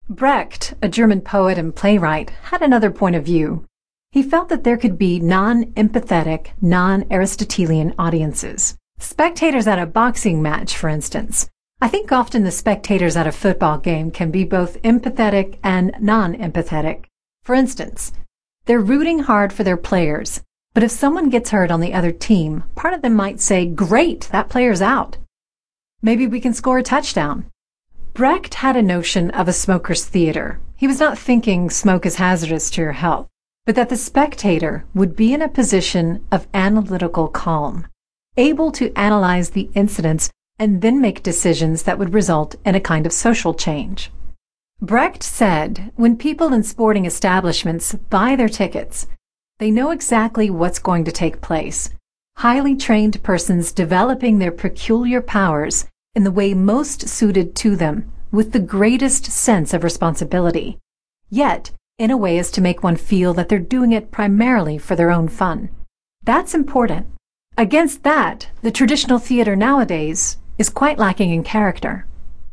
Brecht, a German poet and playwright, had another point of view. He felt that there could be non-empathetic, non-Aristotelian audiences. Spectators at a boxing match, for instance. I think often the spectators at a football game can be both empathetic and non-empathetic. For instance, they're rooting hard for their players, but if someone gets hurt on the other team, part of them might say, "Great, that player's out. Maybe we can score a touchdown." Brecht had a notion of a smoker's theater. He was not thinking smoke is hazardous to your health, but that the spectator would be in a position of analytical calm, able to analyze the incidents and then make decisions that would result in a kind of social change. Brecht said, when people in sporting establishments buy their tickets, they know exactly what's going to take place. Highly trained persons developing their peculiar powers in the way most suited to them, with the greatest sense of responsibility, yet in a way as to make one feel that they're doing it primarily for their own fun. That's important. Against that, the traditional theater nowadays is quite lacking in character.